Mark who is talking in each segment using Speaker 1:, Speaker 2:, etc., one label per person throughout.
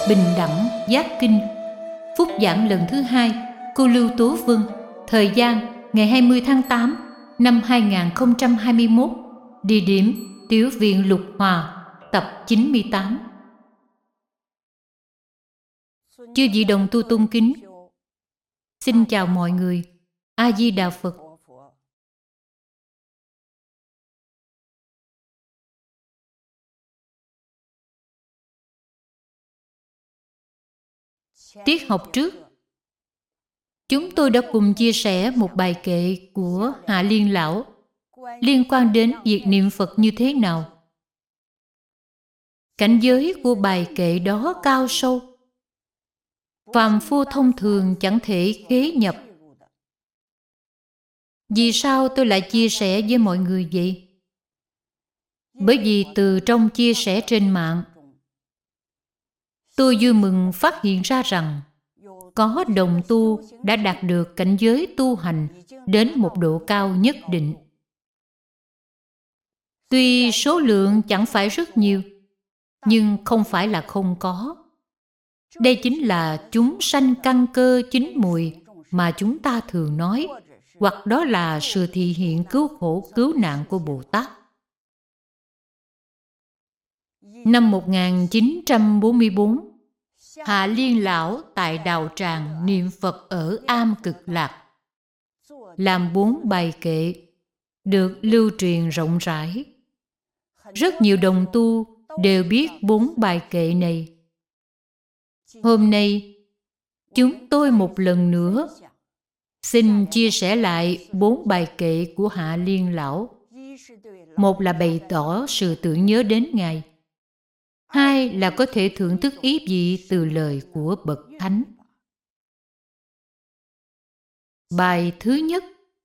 Speaker 1: Bình đẳng giác kinh. Phúc giảng lần thứ 2, cô Lưu Tố Vân. Thời gian ngày 20 tháng 8 năm 2021. Địa điểm Tiểu viện Lục Hòa, tập 98. Chư vị đồng tu tôn kính, xin chào mọi người. A Di Đà Phật. Tiết học trước, chúng tôi đã cùng chia sẻ một bài kệ của Hạ Liên Lão liên quan đến việc niệm Phật như thế nào. Cảnh giới của bài kệ đó cao sâu, phàm phu thông thường chẳng thể khế nhập. Vì sao tôi lại chia sẻ với mọi người vậy? Bởi vì từ trong chia sẻ trên mạng, tôi vui mừng phát hiện ra rằng có đồng tu đã đạt được cảnh giới tu hành đến một độ cao nhất định. Tuy số lượng chẳng phải rất nhiều, nhưng không phải là không có. Đây chính là chúng sanh căn cơ chín mùi mà chúng ta thường nói, hoặc đó là sự thị hiện cứu khổ cứu nạn của Bồ Tát. Năm 1944, Hạ Liên Lão tại đạo tràng niệm Phật ở Am Cực Lạc, làm 4 bài kệ được lưu truyền rộng rãi. Rất nhiều đồng tu đều biết 4 bài kệ này. Hôm nay, chúng tôi một lần nữa xin chia sẻ lại 4 bài kệ của Hạ Liên Lão. Một là bày tỏ sự tưởng nhớ đến Ngài. 2 là có thể thưởng thức ý vị từ lời của Bậc Thánh. Bài thứ nhất: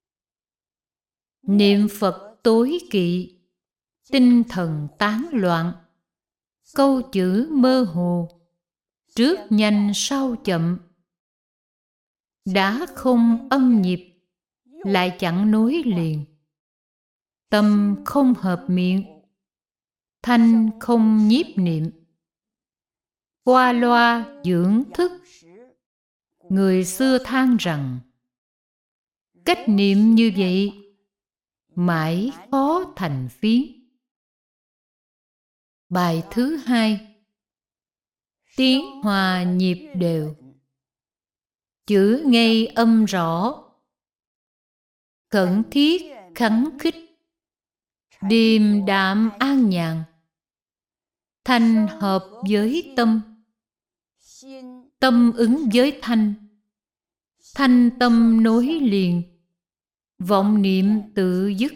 Speaker 1: niệm Phật tối kỵ, tinh thần tán loạn, câu chữ mơ hồ, trước nhanh sau chậm, đã không âm nhịp, lại chẳng nối liền, tâm không hợp miệng, thanh không nhiếp niệm, qua loa dưỡng thức. Người xưa than rằng cách niệm như vậy mãi khó thành phiến. Bài thứ 2: tiếng hòa nhịp đều, chữ ngay âm rõ, khẩn thiết khắng khích, điềm đạm an nhàn, thanh hợp với tâm, tâm ứng với thanh, thanh tâm nối liền, vọng niệm tự dứt.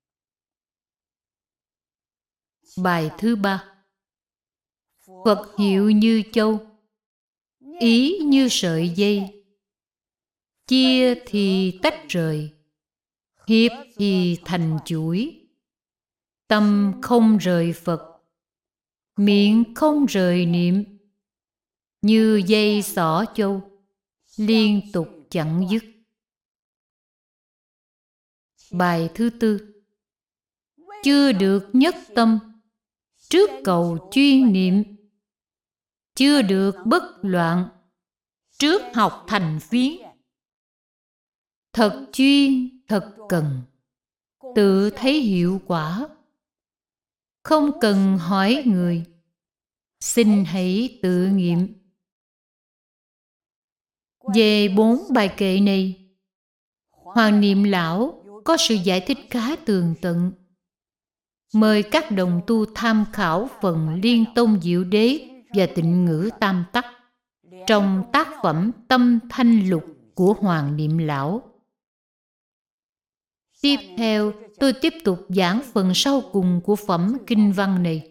Speaker 1: Bài thứ 3: Phật hiệu như châu, ý như sợi dây, chia thì tách rời, hiệp thì thành chuỗi, tâm không rời Phật, miệng không rời niệm, như dây xỏ châu, liên tục chẳng dứt. Bài thứ 4: chưa được nhất tâm, trước cầu chuyên niệm, chưa được bất loạn, trước học thành phiến. Thật chuyên, thật cần, tự thấy hiệu quả, không cần hỏi người, xin hãy tự nghiệm. Về 4 bài kệ này, Hoàng Niệm Lão có sự giải thích khá tường tận. Mời các đồng tu tham khảo phần Liên Tông Diệu Đế và Tịnh Ngữ Tam Tắc trong tác phẩm Tâm Thanh Lục của Hoàng Niệm Lão. Tiếp theo, tôi tiếp tục giảng phần sau cùng của phẩm kinh văn này.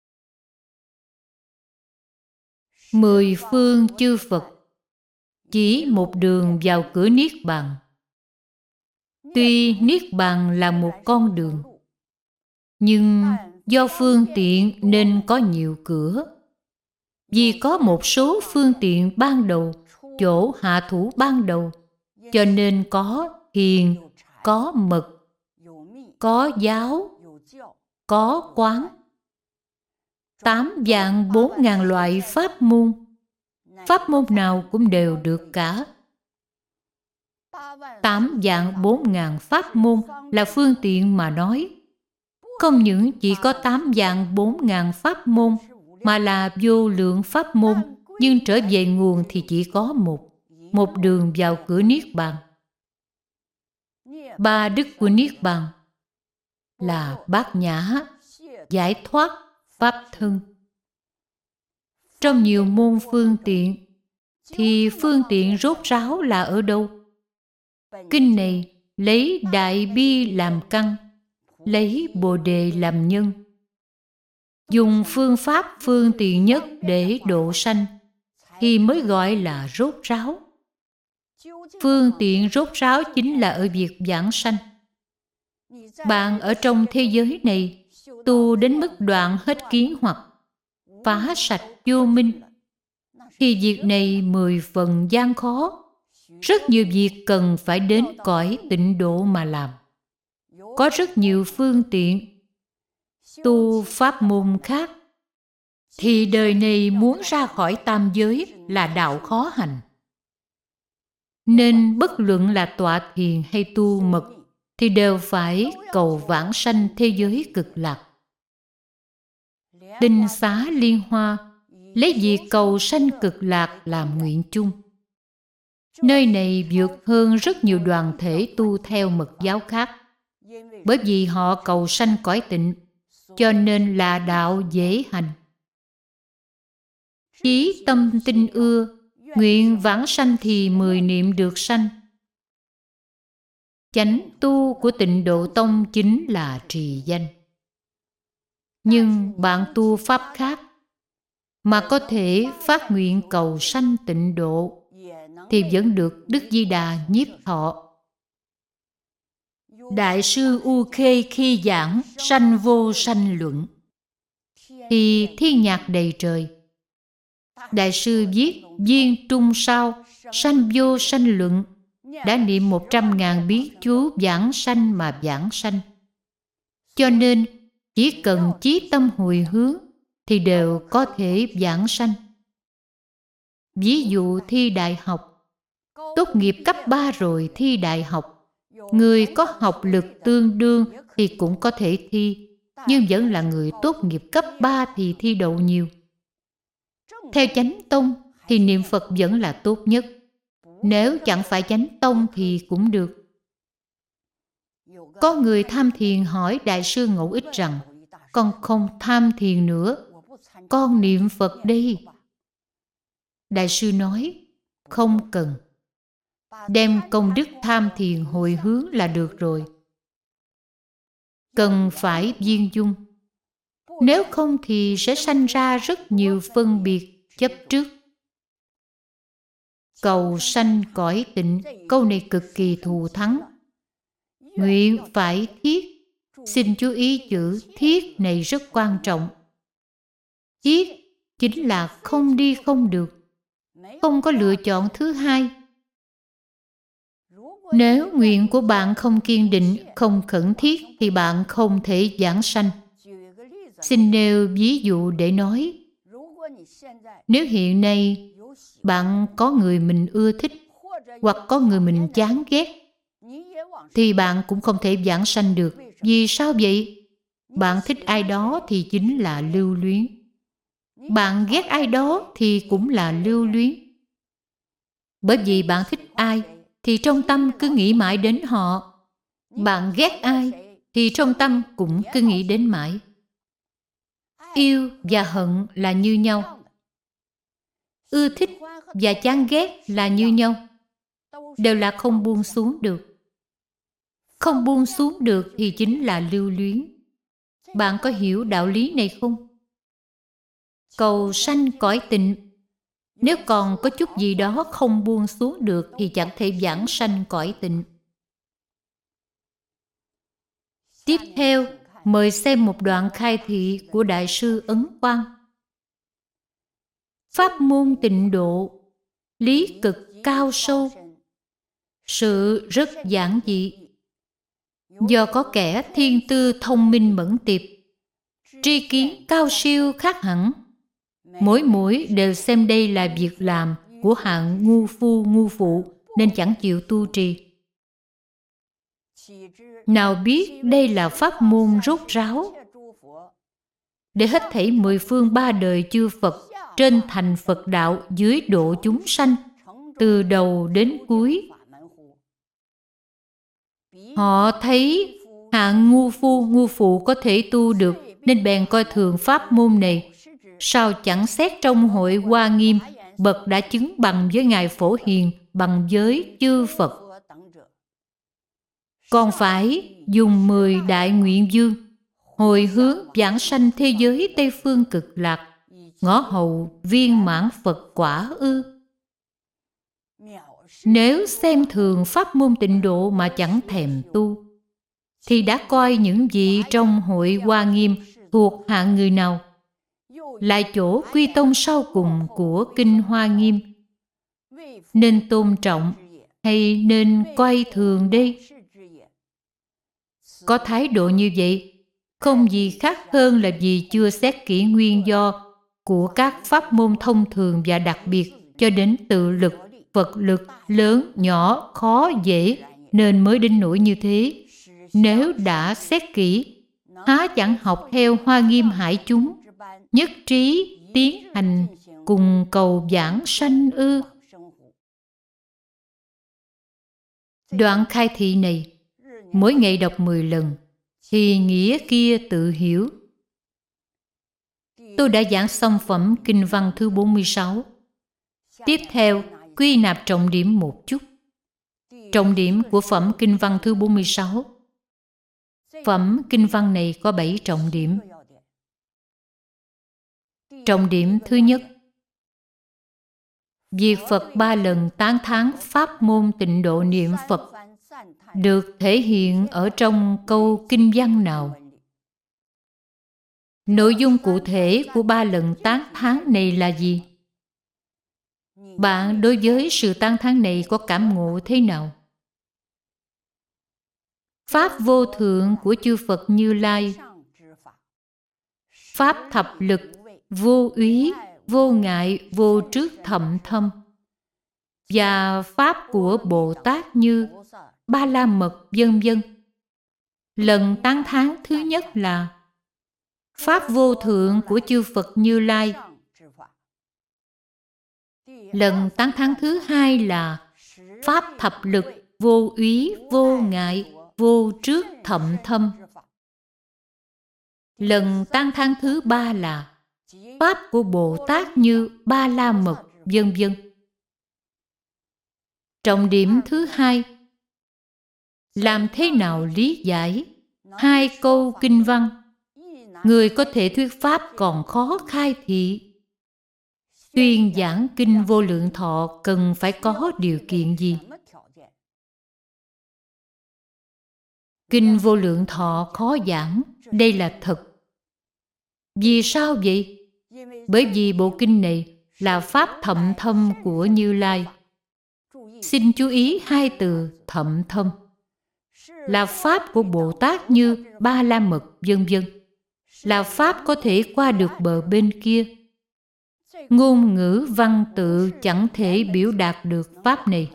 Speaker 1: 10 phương chư Phật chỉ một đường vào cửa Niết Bàn. Tuy Niết Bàn là một con đường, nhưng do phương tiện nên có nhiều cửa. Vì có một số phương tiện ban đầu, chỗ hạ thủ ban đầu, cho nên có hiền, có mật, có giáo, có quán. 8 vạn 4 ngàn loại pháp môn Pháp môn nào cũng đều được cả. 8.400.000 pháp môn là phương tiện mà nói. Không những chỉ có 8.400.000 pháp môn, mà là vô lượng pháp môn, nhưng trở về nguồn thì chỉ có một đường vào cửa Niết Bàn. 3 đức của Niết Bàn là bát nhã, giải thoát, pháp thân. Trong nhiều môn phương tiện, thì phương tiện rốt ráo là ở đâu? Kinh này lấy đại bi làm căn, lấy bồ đề làm nhân. Dùng phương pháp phương tiện nhất để độ sanh thì mới gọi là rốt ráo. Phương tiện rốt ráo chính là ở việc giảng sanh. Bạn ở trong thế giới này tu đến mức đoạn hết kiến hoặc, phá sạch vô minh, thì việc này 10 phần gian khó. Rất nhiều việc cần phải đến cõi tịnh độ mà làm. Có rất nhiều phương tiện tu pháp môn khác, thì đời này muốn ra khỏi tam giới là đạo khó hành. Nên bất luận là tọa thiền hay tu mật thì đều phải cầu vãng sanh thế giới cực lạc. Tinh Xá Liên Hoa lấy việc cầu sanh cực lạc làm nguyện chung. Nơi này vượt hơn rất nhiều đoàn thể tu theo mật giáo khác. Bởi vì họ cầu sanh cõi tịnh, cho nên là đạo dễ hành. Chí tâm tinh ưa, nguyện vãng sanh thì 10 niệm được sanh. Chánh tu của Tịnh Độ Tông chính là trì danh. Nhưng bạn tu pháp khác mà có thể phát nguyện cầu sanh tịnh độ thì vẫn được Đức Di Đà nhiếp thọ. Đại sư U Khê khi giảng sanh vô sanh luận thì thiên nhạc đầy trời. Đại sư viết viên trung sao sanh vô sanh luận, đã niệm 100.000 bí chú giảng sanh mà giảng sanh. Cho nên chỉ cần chí tâm hồi hướng thì đều có thể giảng sanh. Ví dụ thi đại học, tốt nghiệp cấp 3 rồi thi đại học, người có học lực tương đương thì cũng có thể thi, nhưng vẫn là người tốt nghiệp cấp 3 thì thi đậu nhiều. Theo chánh tông thì niệm Phật vẫn là tốt nhất. Nếu chẳng phải chánh tông thì cũng được. Có người tham thiền hỏi Đại sư Ngẫu Ích rằng: con không tham thiền nữa, con niệm Phật đi. Đại sư nói: không cần, đem công đức tham thiền hồi hướng là được rồi. Cần phải viên dung, nếu không thì sẽ sanh ra rất nhiều phân biệt chấp trước. Cầu sanh cõi tịnh, câu này cực kỳ thù thắng. Nguyện phải thiết. Xin chú ý chữ thiết này rất quan trọng. Thiết chính là không đi không được, không có lựa chọn thứ hai. Nếu nguyện của bạn không kiên định, không khẩn thiết thì bạn không thể giảng sanh. Xin nêu ví dụ để nói. Nếu hiện nay bạn có người mình ưa thích hoặc có người mình chán ghét thì bạn cũng không thể giảng sanh được. Vì sao vậy? Bạn thích ai đó thì chính là lưu luyến. Bạn ghét ai đó thì cũng là lưu luyến. Bởi vì bạn thích ai thì trong tâm cứ nghĩ mãi đến họ. Bạn ghét ai thì trong tâm cũng cứ nghĩ đến mãi. Yêu và hận là như nhau. Ưa thích và chán ghét là như nhau. Đều là không buông xuống được. Không buông xuống được thì chính là lưu luyến. Bạn có hiểu đạo lý này không? Cầu sanh cõi tịnh, nếu còn có chút gì đó không buông xuống được thì chẳng thể giảng sanh cõi tịnh. Tiếp theo, mời xem một đoạn khai thị của Đại sư Ấn Quang. Pháp môn tịnh độ, lý cực cao sâu, sự rất giản dị. Do có kẻ thiên tư thông minh mẫn tiệp, tri kiến cao siêu khác hẳn, Mỗi đều xem đây là việc làm của hạng ngu phu ngu phụ nên chẳng chịu tu trì. Nào biết đây là pháp môn rốt ráo để hết thảy 10 phương 3 đời chư Phật trên thành Phật đạo, dưới độ chúng sanh từ đầu đến cuối. Họ thấy hạng ngu phu ngu phụ có thể tu được nên bèn coi thường pháp môn này. Sao chẳng xét trong hội Hoa Nghiêm, bậc đã chứng bằng với Ngài Phổ Hiền, bằng với chư Phật. Còn phải dùng 10 đại nguyện dương hồi hướng vãng sanh thế giới Tây Phương Cực Lạc, ngõ hầu viên mãn Phật quả ư? Nếu xem thường pháp môn tịnh độ mà chẳng thèm tu, thì đã coi những vị trong hội Hoa Nghiêm thuộc hạng người nào? Lại chỗ quy tông sau cùng của Kinh Hoa Nghiêm, nên tôn trọng hay nên coi thường đây? Có thái độ như vậy, không gì khác hơn là vì chưa xét kỹ nguyên do của các pháp môn thông thường và đặc biệt cho đến tự lực, Phật lực, lớn, nhỏ, khó, dễ, nên mới đến nỗi như thế. Nếu đã xét kỹ, há chẳng học theo Hoa Nghiêm Hải chúng, nhất trí tiến hành cùng cầu vãng sanh ư? Đoạn khai thị này, mỗi ngày đọc 10 lần, thì nghĩa kia tự hiểu. Tôi đã giảng xong phẩm Kinh văn thứ 46. Tiếp theo, quy nạp trọng điểm một chút. Trọng điểm của phẩm Kinh văn thứ 46. Phẩm Kinh văn này có 7 trọng điểm. Trọng điểm thứ nhất, việc Phật 3 lần tán thán pháp môn tịnh độ niệm Phật được thể hiện ở trong câu kinh văn nào? Nội dung cụ thể của 3 lần tán thán này là gì? Bạn đối với sự tán thán này có cảm ngộ thế nào? Pháp vô thượng của chư Phật Như Lai, pháp thập lực, vô úy, vô ngại, vô trước thậm thâm, và pháp của Bồ Tát như Ba La Mật, vân vân. Lần tán thán thứ nhất là pháp vô thượng của chư Phật Như Lai. Lần tán thán thứ hai là pháp thập lực, vô úy, vô ngại, vô trước thậm thâm. Lần tán thán thứ ba là pháp của Bồ Tát như Ba La Mật, vân vân. Trọng điểm thứ hai, làm thế nào lý giải 2 câu kinh văn? Người có thể thuyết pháp còn khó khai thị. Tuyên giảng Kinh Vô Lượng Thọ cần phải có điều kiện gì? Kinh Vô Lượng Thọ khó giảng, đây là thật. Vì sao vậy? Bởi vì bộ kinh này là pháp thậm thâm của Như Lai. Xin chú ý 2 từ thậm thâm. Là pháp của Bồ Tát như Ba La Mật, vân vân. Là pháp có thể qua được bờ bên kia. Ngôn ngữ văn tự chẳng thể biểu đạt được pháp này.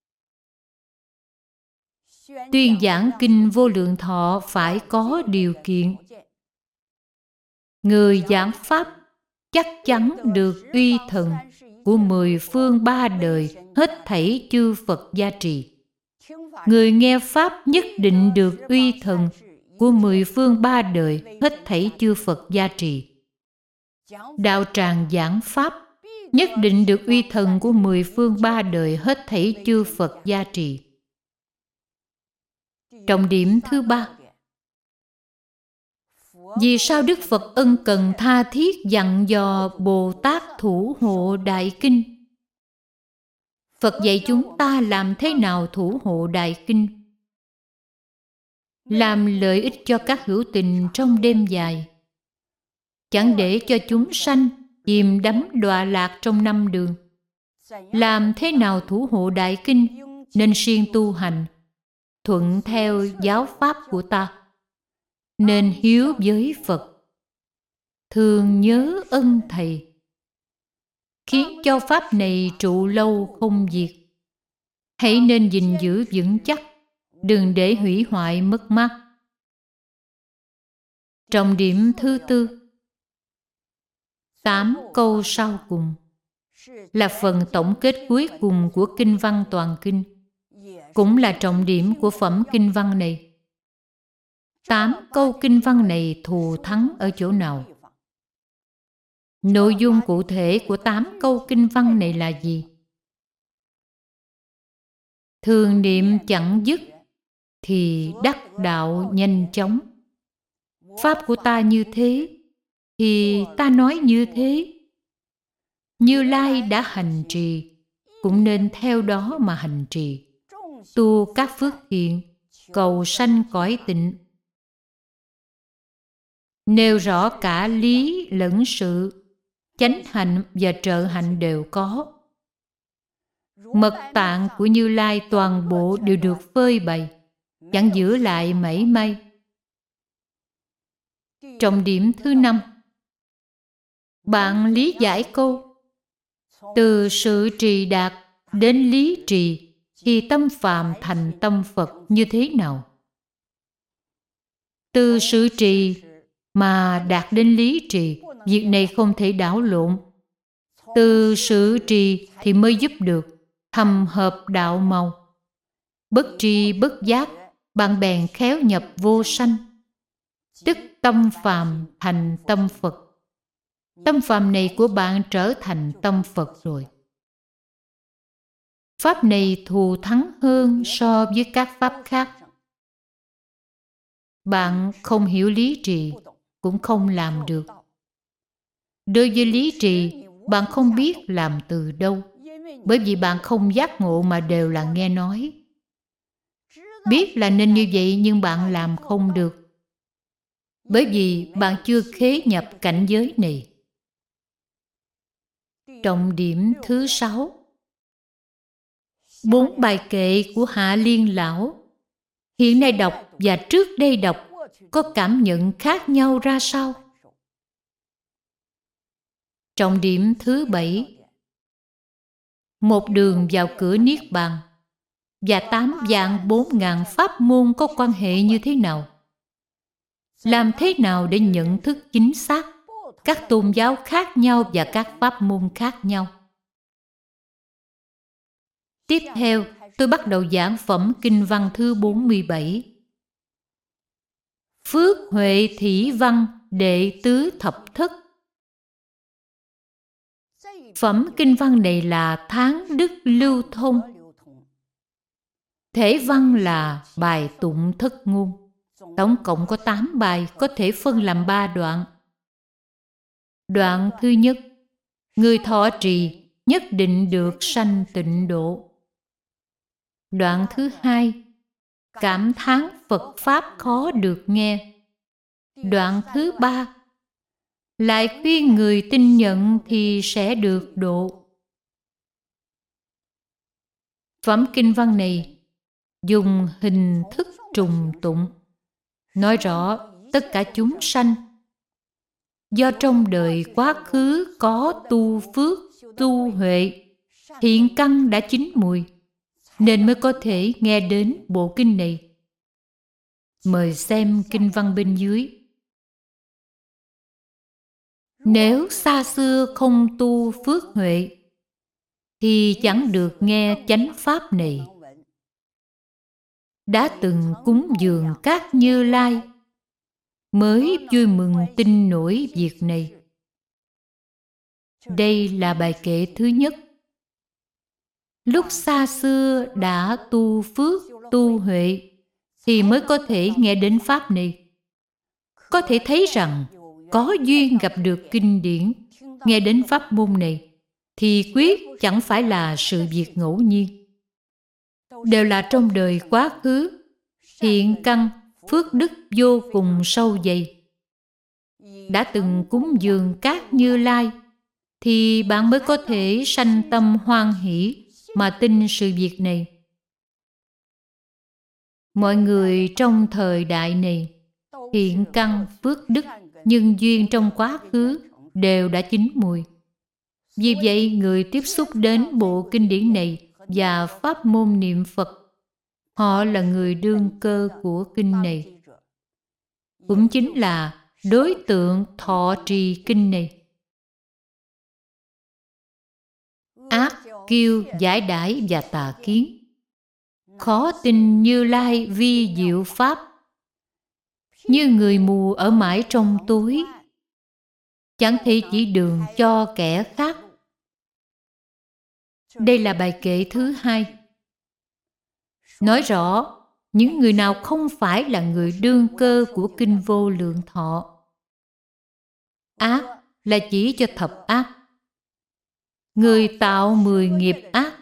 Speaker 1: Tuyên giảng Kinh Vô Lượng Thọ phải có điều kiện. Người giảng pháp chắc chắn được uy thần của 10 phương 3 đời hết thảy chư Phật gia trì. Người nghe pháp nhất định được uy thần của 10 phương 3 đời hết thảy chư Phật gia trì. Đạo tràng giảng pháp nhất định được uy thần của 10 phương 3 đời hết thảy chư Phật gia trì. Trọng điểm thứ ba, vì sao Đức Phật ân cần tha thiết dặn dò Bồ Tát thủ hộ Đại Kinh? Phật dạy chúng ta làm thế nào thủ hộ Đại Kinh? Làm lợi ích cho các hữu tình trong đêm dài, chẳng để cho chúng sanh chìm đắm đọa lạc trong 5 đường. Làm thế nào thủ hộ Đại Kinh? Nên siêng tu hành, thuận theo giáo pháp của ta. Nên hiếu với Phật, thường nhớ ân Thầy, khiến cho pháp này trụ lâu không diệt. Hãy nên gìn giữ vững chắc, đừng để hủy hoại mất mát. Trọng điểm thứ tư, 8 câu sau cùng là phần tổng kết cuối cùng của kinh văn toàn kinh, cũng là trọng điểm của phẩm kinh văn này. 8 câu kinh văn này thù thắng ở chỗ nào? Nội dung cụ thể của 8 câu kinh văn này là gì? Thường niệm chẳng dứt thì đắc đạo nhanh chóng. Pháp của ta như thế thì ta nói như thế. Như Lai đã hành trì, cũng nên theo đó mà hành trì. Tu các phước thiện, cầu sanh cõi tịnh. Nêu rõ cả lý lẫn sự, chánh hạnh và trợ hạnh đều có. Mật tạng của Như Lai toàn bộ đều được phơi bày, chẳng giữ lại mảy may. Trọng điểm thứ 5, bạn lý giải câu từ sự trì đạt đến lý trì thì tâm phàm thành tâm Phật như thế nào? Từ sự trì mà đạt đến lý trì, việc này không thể đảo lộn. Từ sự trì thì mới giúp được thầm hợp đạo màu. Bất tri bất giác, bạn bèn khéo nhập vô sanh, tức tâm phàm thành tâm Phật. Tâm phàm này của bạn trở thành tâm Phật rồi. Pháp này thù thắng hơn so với các pháp khác. Bạn không hiểu lý trì cũng không làm được. Đối với lý trì, bạn không biết làm từ đâu, bởi vì bạn không giác ngộ mà đều là nghe nói. Biết là nên như vậy nhưng bạn làm không được, bởi vì bạn chưa khế nhập cảnh giới này. Trọng điểm thứ 6, 4 bài kệ của Hạ Liên Lão. Hiện nay đọc và trước đây đọc có cảm nhận khác nhau ra sao? Trọng điểm thứ 7, một đường vào cửa Niết Bàn và 8.400.000 pháp môn có quan hệ như thế nào? Làm thế nào để nhận thức chính xác các tôn giáo khác nhau và các pháp môn khác nhau? Tiếp theo, tôi bắt đầu giảng phẩm kinh văn thứ 47. Phước Huệ Thủy Văn Đệ Tứ Thập Thất. Phẩm kinh văn này là tháng đức lưu thông. Thể văn là bài tụng thất ngôn. Tổng cộng có 8 bài, có thể phân làm 3 đoạn. Đoạn thứ nhất, người thọ trì nhất định được sanh tịnh độ. Đoạn thứ hai, cảm thán Phật Pháp khó được nghe. Đoạn thứ ba, lại khuyên người tin nhận thì sẽ được độ. Phẩm kinh văn này dùng hình thức trùng tụng, nói rõ tất cả chúng sanh do trong đời quá khứ có tu phước, tu huệ, thiện căn đã chín mùi, nên mới có thể nghe đến bộ kinh này. Mời xem kinh văn bên dưới. Nếu xa xưa không tu phước huệ thì chẳng được nghe chánh pháp này. Đã từng cúng dường các Như Lai mới vui mừng tin nổi việc này. Đây là bài kệ thứ nhất. Lúc xa xưa đã tu phước, tu huệ thì mới có thể nghe đến pháp này. Có thể thấy rằng có duyên gặp được kinh điển, nghe đến pháp môn này thì quyết chẳng phải là sự việc ngẫu nhiên. Đều là trong đời quá khứ, thiện căn, phước đức vô cùng sâu dày. Đã từng cúng dường các Như Lai thì bạn mới có thể sanh tâm hoan hỷ mà tin sự việc này. Mọi người trong thời đại này, thiện căn, phước đức, nhân duyên trong quá khứ đều đã chín mùi. Vì vậy, người tiếp xúc đến bộ kinh điển này và pháp môn niệm Phật, họ là người đương cơ của kinh này, cũng chính là đối tượng thọ trì kinh này. Ác kiêu giải đãi và tà kiến, khó tin Như Lai vi diệu pháp, như người mù ở mãi trong tối, chẳng thể chỉ đường cho kẻ khác. Đây là bài kệ thứ 2. Nói rõ những người nào không phải là người đương cơ của kinh Vô Lượng Thọ. Ác là chỉ cho thập ác, người tạo 10 nghiệp ác,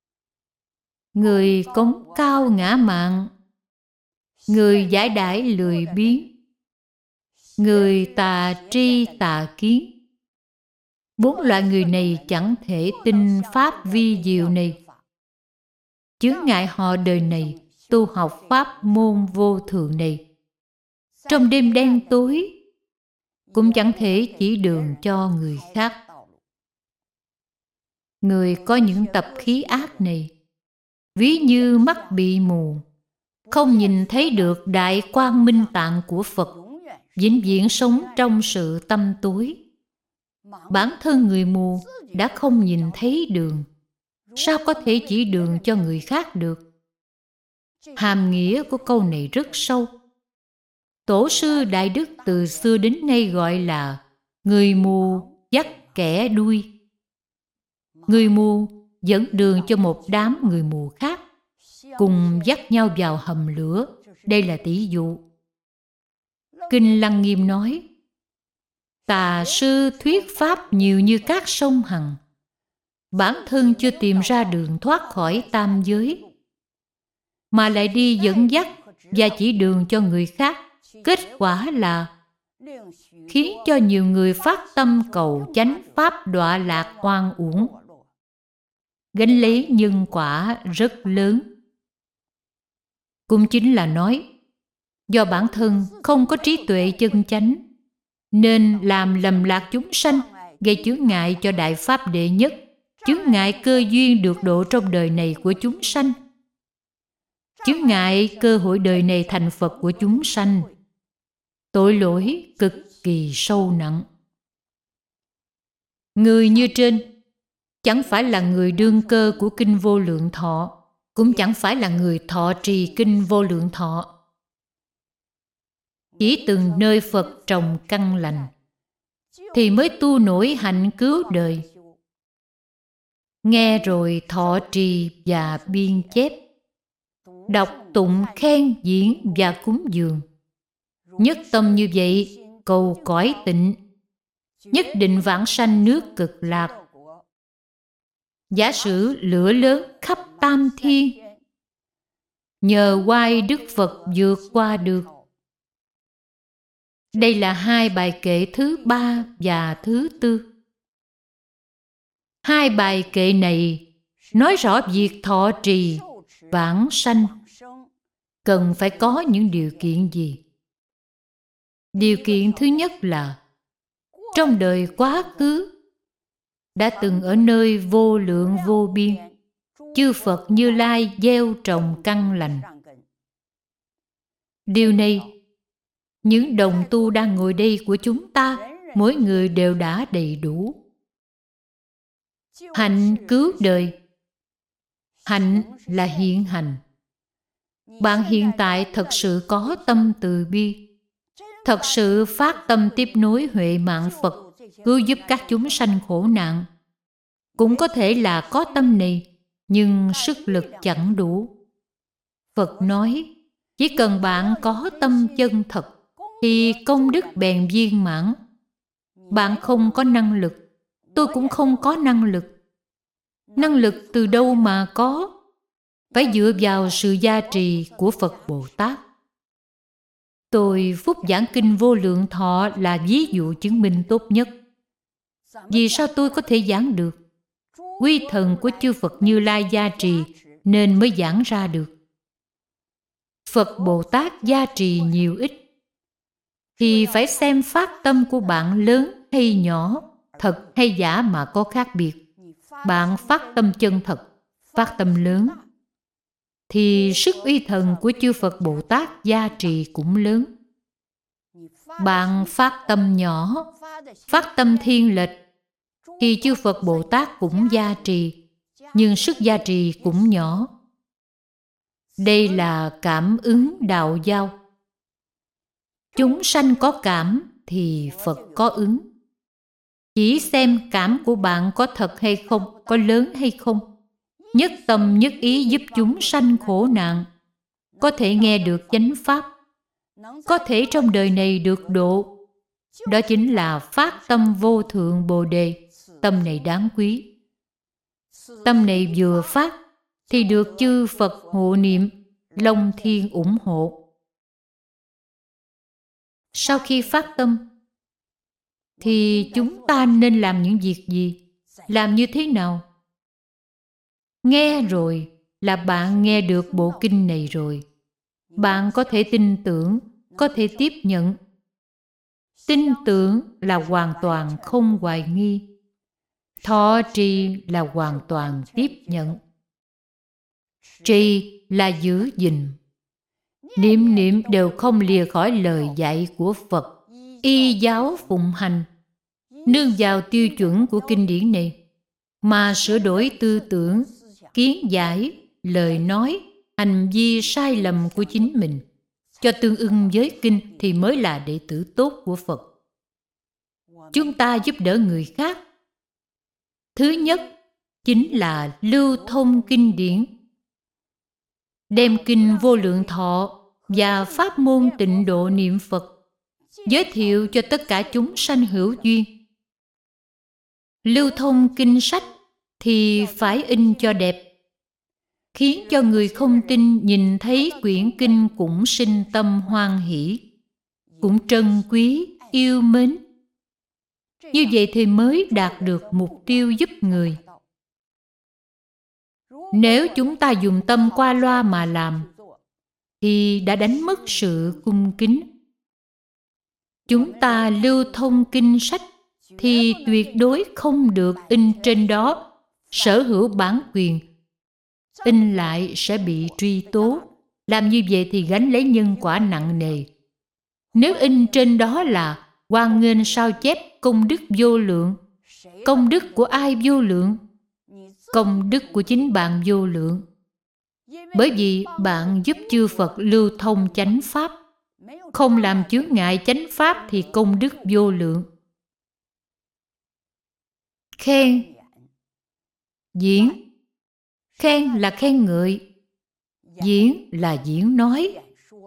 Speaker 1: người cống cao ngã mạn, người giải đãi lười biếng, người tà tri tà kiến. 4 loại người này chẳng thể tin pháp vi diệu này, chướng ngại họ đời này tu học pháp môn vô thượng này. Trong đêm đen tối cũng chẳng thể chỉ đường cho người khác. Người có những tập khí ác này, ví như mắt bị mù, không nhìn thấy được đại quang minh tạng của Phật, vĩnh viễn sống trong sự tăm tối. Bản thân người mù đã không nhìn thấy đường, sao có thể chỉ đường cho người khác được? Hàm nghĩa của câu này rất sâu. Tổ sư Đại Đức từ xưa đến nay gọi là người mù dắt kẻ đuôi. Người mù dẫn đường cho một đám người mù khác, cùng dắt nhau vào hầm lửa. Đây là tỷ dụ. Kinh Lăng Nghiêm nói, tà sư thuyết pháp nhiều như các sông Hằng, bản thân chưa tìm ra đường thoát khỏi tam giới, mà lại đi dẫn dắt và chỉ đường cho người khác. Kết quả là khiến cho nhiều người phát tâm cầu chánh pháp đọa lạc oan uổng, gánh lấy nhân quả rất lớn. Cũng chính là nói, do bản thân không có trí tuệ chân chánh, nên làm lầm lạc chúng sanh, gây chướng ngại cho đại pháp đệ nhất, chướng ngại cơ duyên được độ trong đời này của chúng sanh, chướng ngại cơ hội đời này thành Phật của chúng sanh. Tội lỗi cực kỳ sâu nặng. Người như trên chẳng phải là người đương cơ của kinh Vô Lượng Thọ, cũng chẳng phải là người thọ trì kinh Vô Lượng Thọ. Chỉ từng nơi Phật trồng căn lành thì mới tu nổi hạnh cứu đời. Nghe rồi thọ trì và biên chép, đọc tụng khen diễn và cúng dường, nhất tâm như vậy cầu cõi tịnh, nhất định vãng sanh nước cực lạc. Giả sử lửa lớn khắp tam thiên, nhờ oai Đức Phật vượt qua được. Đây là 2 bài kệ thứ 3 và thứ 4. 2 bài kệ này nói rõ việc thọ trì vãng sanh cần phải có những điều kiện gì. Điều kiện thứ nhất là trong đời quá khứ đã từng ở nơi vô lượng vô biên, chư Phật Như Lai gieo trồng căn lành. Điều này những đồng tu đang ngồi đây của chúng ta, mỗi người đều đã đầy đủ. Hạnh cứu đời. Hạnh là hiện hành. Bạn hiện tại thật sự có tâm từ bi, thật sự phát tâm tiếp nối huệ mạng Phật, cứu giúp các chúng sanh khổ nạn. Cũng có thể là có tâm này, nhưng sức lực chẳng đủ. Phật nói, chỉ cần bạn có tâm chân thật, thì công đức bèn viên mãn. Bạn không có năng lực, tôi cũng không có năng lực. Năng lực từ đâu mà có? Phải dựa vào sự gia trì của Phật Bồ Tát. Tôi phúc giảng kinh Vô Lượng Thọ là ví dụ chứng minh tốt nhất. Vì sao tôi có thể giảng được? Quy thần của chư Phật Như Lai gia trì nên mới giảng ra được. Phật Bồ Tát gia trì nhiều ít thì phải xem phát tâm của bạn lớn hay nhỏ, thật hay giả mà có khác biệt. Bạn phát tâm chân thật, phát tâm lớn, thì sức uy thần của chư Phật Bồ Tát gia trì cũng lớn. Bạn phát tâm nhỏ, phát tâm thiên lệch, thì chư Phật Bồ Tát cũng gia trì, nhưng sức gia trì cũng nhỏ. Đây là cảm ứng đạo giao. Chúng sanh có cảm thì Phật có ứng. Chỉ xem cảm của bạn có thật hay không, có lớn hay không. Nhất tâm nhất ý giúp chúng sanh khổ nạn, có thể nghe được chánh pháp, có thể trong đời này được độ. Đó chính là phát tâm vô thượng Bồ Đề. Tâm này đáng quý. Tâm này vừa phát thì được chư Phật hộ niệm, Long Thiên ủng hộ. Sau khi phát tâm thì chúng ta nên làm những việc gì? Làm như thế nào? Nghe rồi là bạn nghe được bộ kinh này rồi. Bạn có thể tin tưởng, có thể tiếp nhận. Tin tưởng là hoàn toàn không hoài nghi. Thọ trì là hoàn toàn tiếp nhận. Trì là giữ gìn. Niệm niệm đều không lìa khỏi lời dạy của Phật, y giáo phụng hành, nương vào tiêu chuẩn của kinh điển này mà sửa đổi tư tưởng, kiến giải, lời nói, hành vi sai lầm của chính mình cho tương ưng với kinh thì mới là đệ tử tốt của Phật. Chúng ta giúp đỡ người khác. Thứ nhất chính là lưu thông kinh điển, đem kinh Vô Lượng Thọ và pháp môn Tịnh Độ niệm Phật giới thiệu cho tất cả chúng sanh hữu duyên. Lưu thông kinh sách thì phải in cho đẹp, khiến cho người không tin nhìn thấy quyển kinh cũng sinh tâm hoan hỷ, cũng trân quý, yêu mến. Như vậy thì mới đạt được mục tiêu giúp người. Nếu chúng ta dùng tâm qua loa mà làm thì đã đánh mất sự cung kính. Chúng ta lưu thông kinh sách thì tuyệt đối không được in trên đó sở hữu bản quyền. In lại sẽ bị truy tố. Làm như vậy thì gánh lấy nhân quả nặng nề. Nếu in trên đó là hoan nghênh sao chép công đức vô lượng, công đức của ai vô lượng? Công đức của chính bạn vô lượng. Bởi vì bạn giúp chư Phật lưu thông chánh pháp, không làm chướng ngại chánh pháp thì công đức vô lượng. Khen, diễn. Khen là khen ngợi, diễn là diễn nói.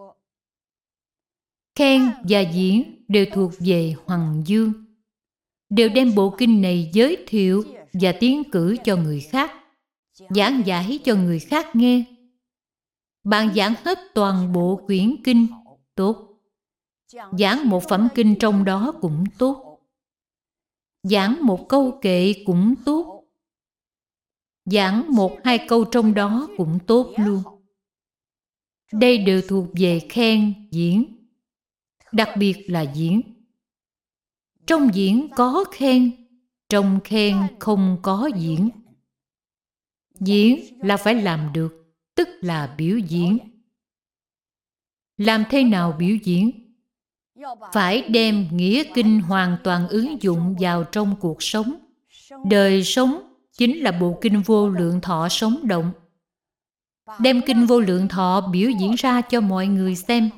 Speaker 1: Khen và diễn đều thuộc về Hoằng Dương, đều đem bộ kinh này giới thiệu và tiến cử cho người khác, giảng giải cho người khác nghe. Bạn giảng hết toàn bộ quyển kinh, tốt. Giảng một phẩm kinh trong đó cũng tốt. Giảng một câu kệ cũng tốt. Giảng một hai câu trong đó cũng tốt luôn. Đây đều thuộc về khen, diễn. Đặc biệt là diễn. Trong diễn có khen, trong khen không có diễn. Diễn là phải làm được, tức là biểu diễn. Làm thế nào biểu diễn? Phải đem nghĩa kinh hoàn toàn ứng dụng vào trong cuộc sống. Đời sống chính là bộ kinh Vô Lượng Thọ sống động. Đem kinh Vô Lượng Thọ biểu diễn ra cho mọi người xem.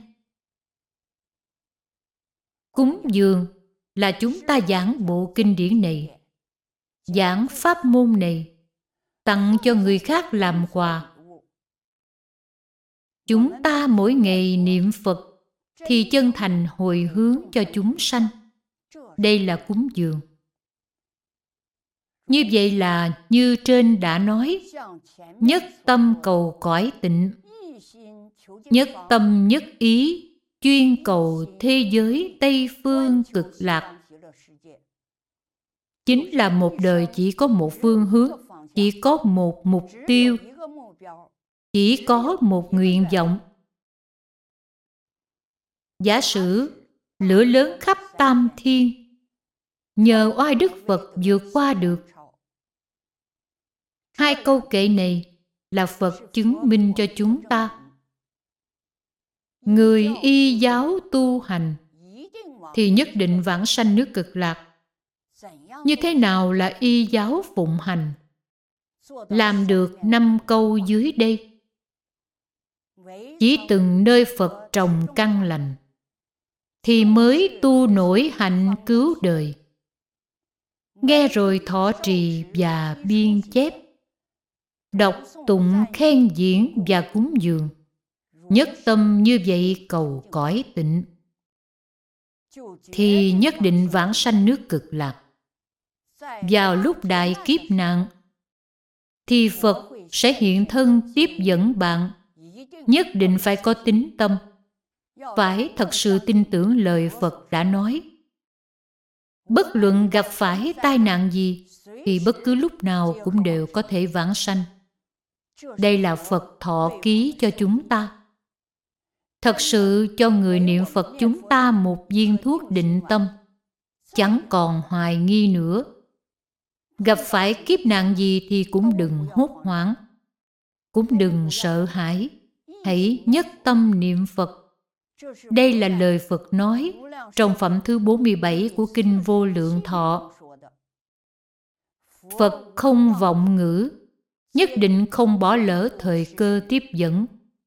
Speaker 1: Cúng dường là chúng ta giảng bộ kinh điển này, giảng pháp môn này, tặng cho người khác làm quà. Chúng ta mỗi ngày niệm Phật thì chân thành hồi hướng cho chúng sanh. Đây là cúng dường. Như vậy là như trên đã nói, nhất tâm cầu cõi tịnh, nhất tâm nhất ý chuyên cầu thế giới Tây Phương Cực Lạc. Chính là một đời chỉ có một phương hướng, chỉ có một mục tiêu, chỉ có một nguyện vọng. Giả sử lửa lớn khắp tam thiên, nhờ oai đức Phật vượt qua được. Hai câu kệ này là Phật chứng minh cho chúng ta. Người y giáo tu hành thì nhất định vãng sanh nước Cực Lạc. Như thế nào là y giáo phụng hành? Làm được 5 câu dưới đây. Chỉ từng nơi Phật trồng căn lành thì mới tu nổi hạnh cứu đời. Nghe rồi thọ trì và biên chép, đọc tụng khen diễn và cúng dường, nhất tâm như vậy cầu cõi tịnh, thì nhất định vãng sanh nước Cực Lạc. Vào lúc đại kiếp nạn thì Phật sẽ hiện thân tiếp dẫn bạn. Nhất định phải có tín tâm, phải thật sự tin tưởng lời Phật đã nói. Bất luận gặp phải tai nạn gì thì bất cứ lúc nào cũng đều có thể vãng sanh. Đây là Phật thọ ký cho chúng ta. Thật sự cho người niệm Phật chúng ta một viên thuốc định tâm, chẳng còn hoài nghi nữa. Gặp phải kiếp nạn gì thì cũng đừng hốt hoảng, cũng đừng sợ hãi. Hãy nhất tâm niệm Phật. Đây là lời Phật nói trong phẩm thứ 47 của Kinh Vô Lượng Thọ. Phật không vọng ngữ, nhất định không bỏ lỡ thời cơ tiếp dẫn.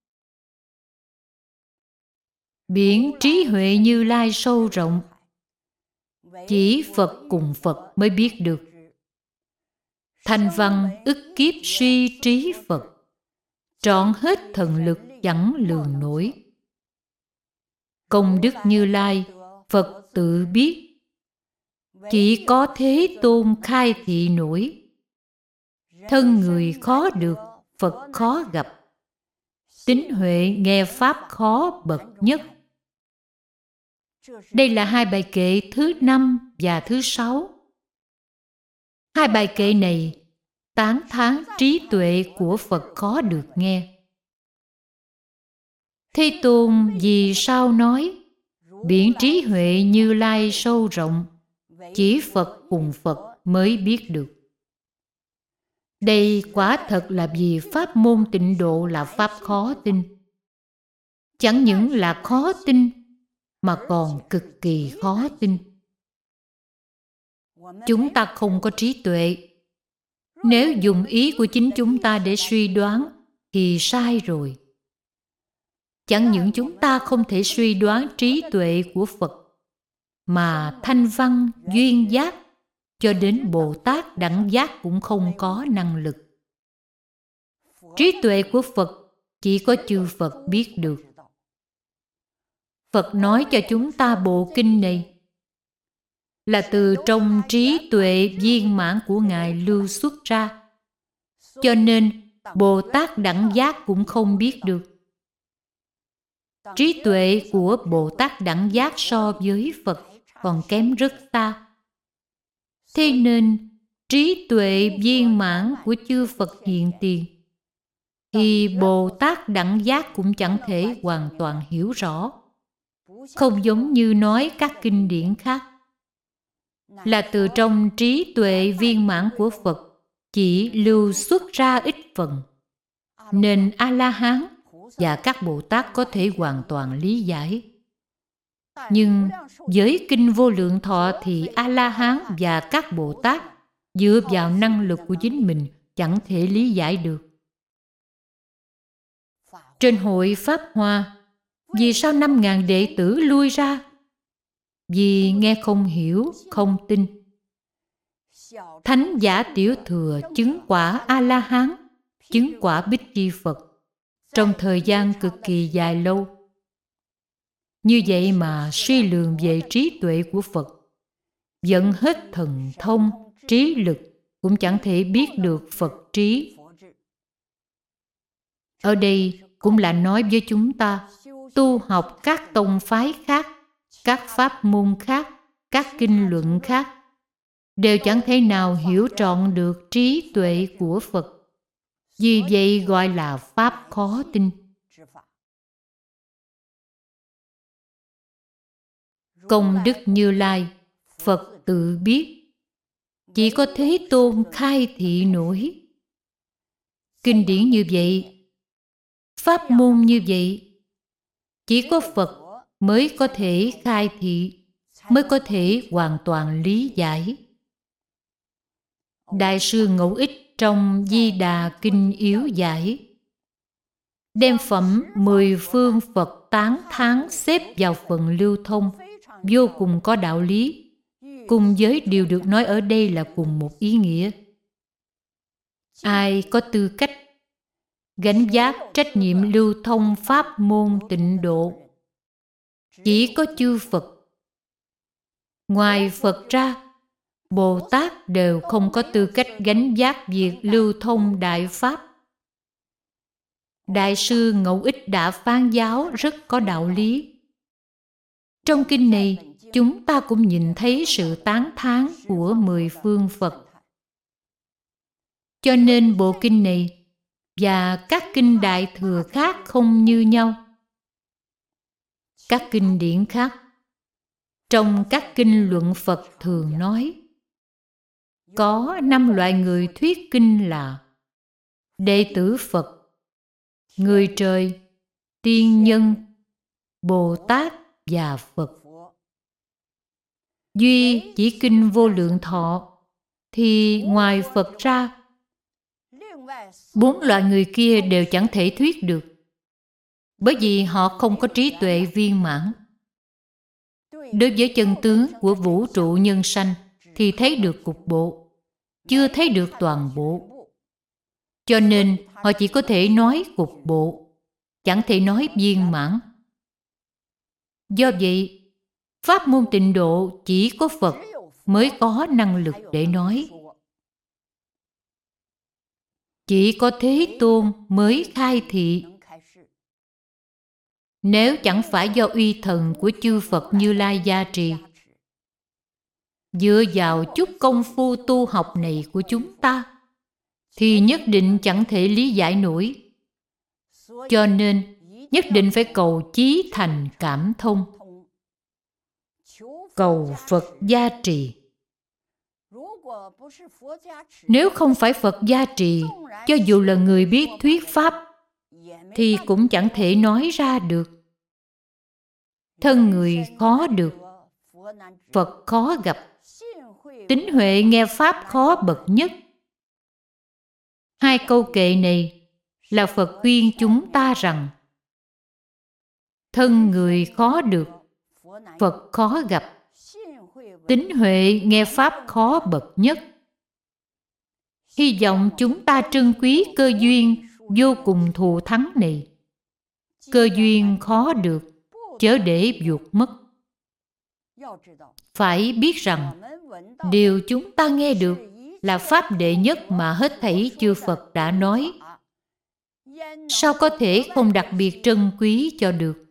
Speaker 1: Biển trí huệ Như Lai sâu rộng, chỉ Phật cùng Phật mới biết được. Thanh văn ức kiếp suy trí Phật, trọn hết thần lực chẳng lường nổi. Công đức Như Lai Phật tự biết, chỉ có Thế Tôn khai thị nổi. Thân người khó được, Phật khó gặp, tín huệ nghe Pháp khó bậc nhất. Đây là hai bài kệ thứ 5 và thứ 6. Hai bài kệ này tán thán trí tuệ của Phật khó được nghe. Thế Tôn vì sao nói biển trí huệ Như Lai sâu rộng, chỉ Phật cùng Phật mới biết được? Đây quả thật là vì pháp môn tịnh độ là pháp khó tin. Chẳng những là khó tin mà còn cực kỳ khó tin. Chúng ta không có trí tuệ. Nếu dùng ý của chính chúng ta để suy đoán thì sai rồi. Chẳng những chúng ta không thể suy đoán trí tuệ của Phật, mà thanh văn, duyên giác cho đến Bồ Tát đẳng giác cũng không có năng lực. Trí tuệ của Phật chỉ có chư Phật biết được. Phật nói cho chúng ta bộ kinh này là từ trong trí tuệ viên mãn của Ngài lưu xuất ra. Cho nên Bồ Tát đẳng giác cũng không biết được. Trí tuệ của Bồ Tát đẳng giác so với Phật còn kém rất xa. Thế nên trí tuệ viên mãn của chư Phật hiện tiền thì Bồ Tát đẳng giác cũng chẳng thể hoàn toàn hiểu rõ. Không giống như nói các kinh điển khác, là từ trong trí tuệ viên mãn của Phật chỉ lưu xuất ra ít phần, nên A-la-hán và các Bồ Tát có thể hoàn toàn lý giải. Nhưng với Kinh Vô Lượng Thọ thì A-la-hán và các Bồ Tát dựa vào năng lực của chính mình chẳng thể lý giải được. Trên hội Pháp Hoa, vì sao 5.000 đệ tử lui ra? Vì nghe không hiểu, không tin. Thánh giả Tiểu Thừa chứng quả A-la-hán, chứng quả Bích Chi Phật trong thời gian cực kỳ dài lâu. Như vậy mà suy lường về trí tuệ của Phật, dẫn hết thần thông, trí lực cũng chẳng thể biết được Phật trí. Ở đây cũng là nói với chúng ta, tu học các tông phái khác, các pháp môn khác, các kinh luận khác, đều chẳng thể nào hiểu trọn được trí tuệ của Phật. Vì vậy gọi là pháp khó tin. Công đức Như Lai, Phật tự biết, chỉ có Thế Tôn khai thị nổi. Kinh điển như vậy, pháp môn như vậy, chỉ có Phật mới có thể khai thị, mới có thể hoàn toàn lý giải. Đại sư Ngẫu Ích trong Di Đà Kinh Yếu Giải đem phẩm 10 phương Phật tán thán xếp vào phần lưu thông, vô cùng có đạo lý, cùng với điều được nói ở đây là cùng một ý nghĩa. Ai có tư cách gánh vác trách nhiệm lưu thông pháp môn tịnh độ? Chỉ có chư Phật. Ngoài Phật ra, Bồ Tát đều không có tư cách gánh vác việc lưu thông đại pháp. Đại sư Ngẫu Ích đã phán giáo rất có đạo lý. Trong kinh này, chúng ta cũng nhìn thấy sự tán thán của 10 phương Phật. Cho nên bộ kinh này và các kinh Đại Thừa khác không như nhau. Các kinh điển khác, trong các kinh luận Phật thường nói, có 5 loại người thuyết kinh là đệ tử Phật, người trời, tiên nhân, Bồ Tát và Phật. Duy chỉ kinh Vô Lượng Thọ thì ngoài Phật ra, 4 loại người kia đều chẳng thể thuyết được, bởi vì họ không có trí tuệ viên mãn. Đối với chân tướng của vũ trụ nhân sanh thì thấy được cục bộ, chưa thấy được toàn bộ. Cho nên họ chỉ có thể nói cục bộ, chẳng thể nói viên mãn. Do vậy, pháp môn tịnh độ chỉ có Phật mới có năng lực để nói. Chỉ có Thế Tôn mới khai thị. Nếu chẳng phải do uy thần của chư Phật Như Lai gia trì, dựa vào chút công phu tu học này của chúng ta, thì nhất định chẳng thể lý giải nổi. Cho nên, nhất định phải cầu chí thành cảm thông, cầu Phật gia trì. Nếu không phải Phật gia trì, cho dù là người biết thuyết pháp, thì cũng chẳng thể nói ra được. Thân người khó được, Phật khó gặp. Tín huệ nghe pháp khó bậc nhất. 2 câu kệ này là Phật khuyên chúng ta rằng thân người khó được, Phật khó gặp. Tín huệ nghe pháp khó bậc nhất. Hy vọng chúng ta trân quý cơ duyên vô cùng thù thắng này. Cơ duyên khó được, chớ để vụt mất. Phải biết rằng, điều chúng ta nghe được là pháp đệ nhất mà hết thảy chư Phật đã nói. Sao có thể không đặc biệt trân quý cho được?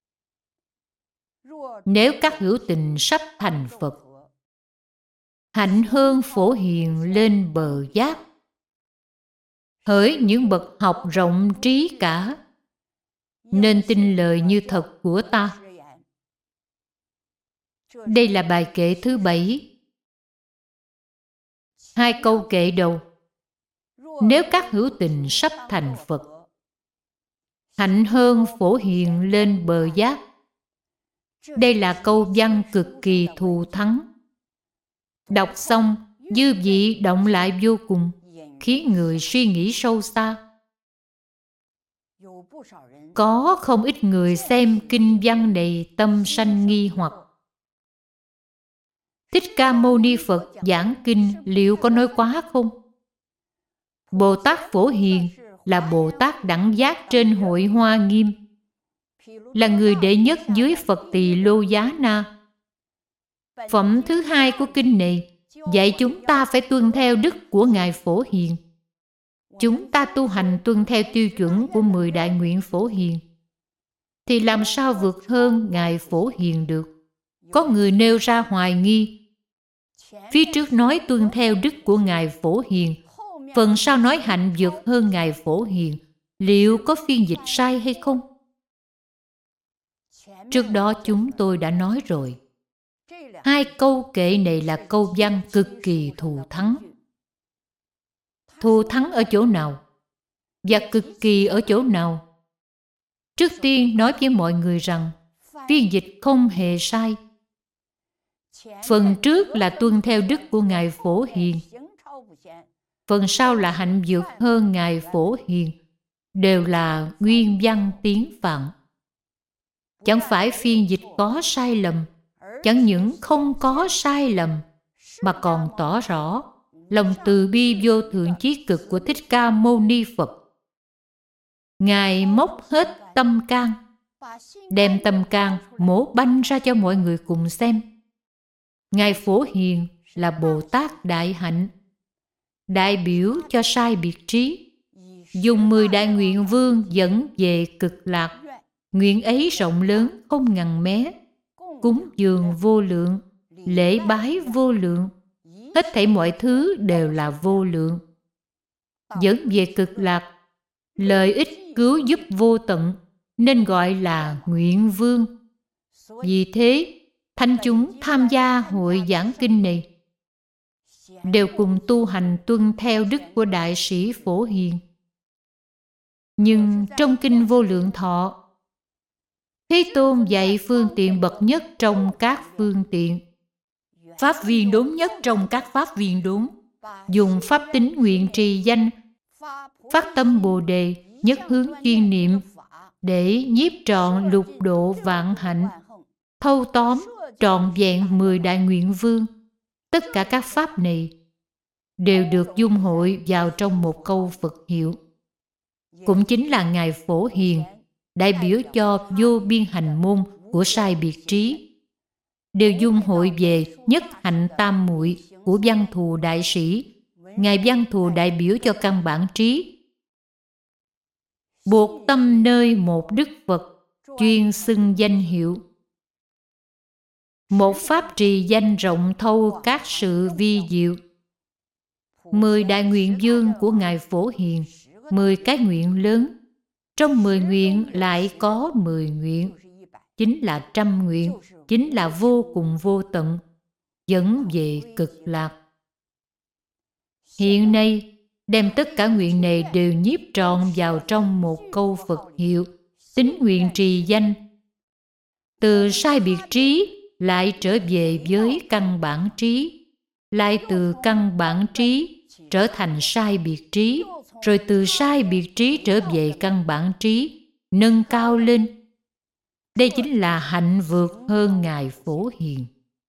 Speaker 1: Nếu các hữu tình sắp thành Phật, hạnh hơn Phổ Hiền lên bờ giác, hỡi những bậc học rộng trí cả, nên tin lời như thật của ta. Đây là bài kệ thứ 7. 2 câu kệ đầu. Nếu các hữu tình sắp thành Phật, hạnh hơn Phổ Hiền lên bờ giác. Đây là câu văn cực kỳ thù thắng. Đọc xong, dư vị động lại vô cùng, khiến người suy nghĩ sâu xa. Có không ít người xem kinh văn này tâm sanh nghi hoặc. Thích Ca Mâu Ni Phật giảng kinh liệu có nói quá không? Bồ Tát Phổ Hiền là Bồ Tát đẳng giác trên hội Hoa Nghiêm, là người đệ nhất dưới Phật Tỳ Lô Giá Na. Phẩm thứ 2 của kinh này dạy chúng ta phải tuân theo đức của Ngài Phổ Hiền. Chúng ta tu hành tuân theo tiêu chuẩn của 10 đại nguyện Phổ Hiền, thì làm sao vượt hơn Ngài Phổ Hiền được? Có người nêu ra hoài nghi. Phía trước nói tuân theo đức của Ngài Phổ Hiền, phần sau nói hạnh vượt hơn Ngài Phổ Hiền, liệu có phiên dịch sai hay không? Trước đó chúng tôi đã nói rồi. Hai câu kệ này là câu văn cực kỳ thù thắng. Thù thắng ở chỗ nào? Và cực kỳ ở chỗ nào? Trước tiên nói với mọi người rằng phiên dịch không hề sai. Phần trước là tuân theo đức của Ngài Phổ Hiền. Phần sau là hạnh vượt hơn Ngài Phổ Hiền. Đều là nguyên văn tiếng Phạn. Chẳng phải phiên dịch có sai lầm, chẳng những không có sai lầm, mà còn tỏ rõ lòng từ bi vô thượng chí cực của Thích Ca Mâu Ni Phật. Ngài móc hết tâm can, đem tâm can mổ banh ra cho mọi người cùng xem. Ngài Phổ Hiền là Bồ Tát Đại Hạnh, đại biểu cho sai biệt trí, dùng 10 đại nguyện vương dẫn về cực lạc. Nguyện ấy rộng lớn không ngần mé, cúng dường vô lượng, lễ bái vô lượng, hết thảy mọi thứ đều là vô lượng. Dẫn về cực lạc, lợi ích cứu giúp vô tận, nên gọi là nguyện vương. Vì thế, thánh chúng tham gia hội giảng kinh này đều cùng tu hành tuân theo đức của Đại sĩ Phổ Hiền. Nhưng trong kinh Vô Lượng Thọ, Thế Tôn dạy phương tiện bậc nhất trong các phương tiện, pháp viên đốn nhất trong các pháp viên đốn, dùng pháp tính nguyện trì danh, phát tâm Bồ Đề, nhất hướng chuyên niệm, để nhiếp trọn lục độ vạn hạnh, thâu tóm trọn vẹn 10 đại nguyện vương. Tất cả các pháp này đều được dung hội vào trong một câu Phật hiệu. Cũng chính là Ngài Phổ Hiền, đại biểu cho vô biên hành môn của sai biệt trí, đều dung hội về nhất hạnh tam muội của Văn Thù Đại Sĩ. Ngài Văn Thù đại biểu cho căn bản trí, buộc tâm nơi một Đức Phật, chuyên xưng danh hiệu. Một pháp trì danh rộng thâu các sự vi diệu. 10 đại nguyện vương của Ngài Phổ Hiền, 10 cái nguyện lớn. Trong 10 nguyện lại có 10 nguyện, chính là trăm nguyện, chính là vô cùng vô tận, dẫn về cực lạc. Hiện nay, đem tất cả nguyện này đều nhiếp trọn vào trong một câu Phật hiệu, tín nguyện trì danh. Từ sai biệt trí lại trở về với căn bản trí, lại từ căn bản trí trở thành sai biệt trí, rồi từ sai biệt trí trở về căn bản trí, nâng cao lên. Đây chính là hạnh vượt hơn Ngài Phổ Hiền.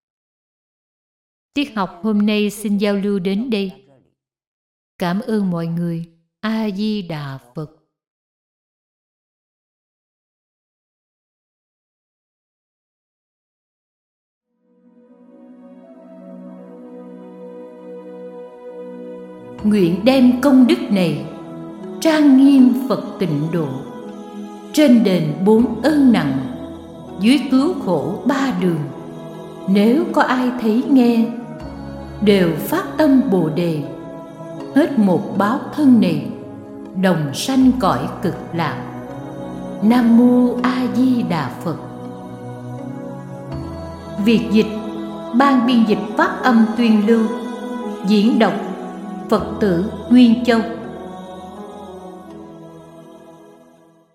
Speaker 1: Tiết học hôm nay xin giao lưu đến đây. Cảm ơn mọi người. A Di Đà Phật. Nguyện đem công đức này trang nghiêm Phật tịnh độ, trên đền 4 ơn nặng, dưới cứu khổ 3 đường. Nếu có ai thấy nghe, đều phát tâm Bồ Đề, hết một báo thân này, đồng sanh cõi cực lạc. Nam Mô A Di Đà Phật. Việc dịch, ban biên dịch phát âm tuyên lưu, diễn đọc Phật tử Nguyên Châu.